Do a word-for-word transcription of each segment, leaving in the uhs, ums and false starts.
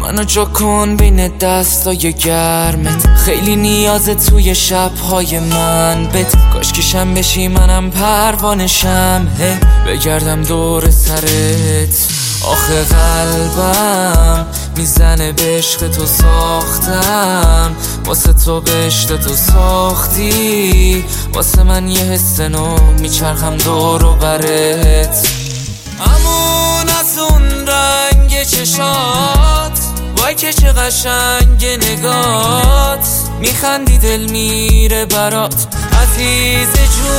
منو جا کن بین دستای گرمت، خیلی نیازه توی شبهای من بت. کاش کشم بشی منم پروانشم، هی بگردم دور سرت. آخه قلبم میزنه به عشق تو، ساختم واسه تو، به عشق تو ساختی واسه من یه حس نو، میچرخم دور و برت. همون از اون رنگ چشات، وای که چه قشنگ نگات، میخندی دل میره برات عزیز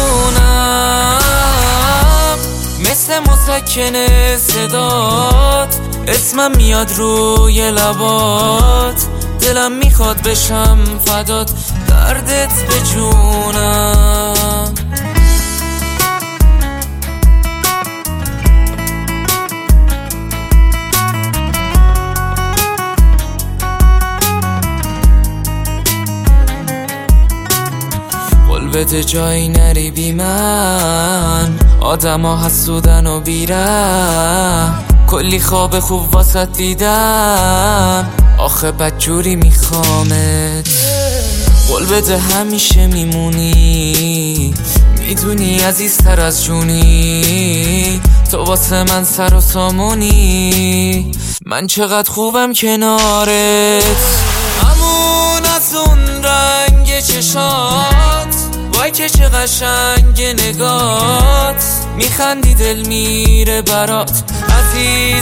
جونم. مثل مسکن صدات اسمم میاد روی لبات، دلم میخواد بشم فدات، دردت به جونم. بده جایی نری بی من، آدم ها حسودن و بیرم، کلی خواب خوب واسه دیدم، آخه بدجوری میخوامت. قول بده همیشه میمونی، میدونی عزیزتر از جونی، تو واسه من سر و سامونی، من چقدر خوبم کنارت. همون از اون رنگ چشات، وای که چه قشنگ نگات، میخندی دل میره برات عزیز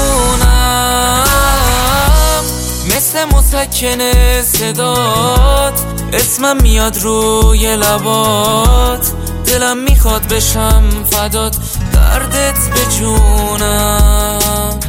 جونم. مثل مسکن صدات اسمم میاد روی لبات، دلم میخواد بشم فدات، دردت به جونم.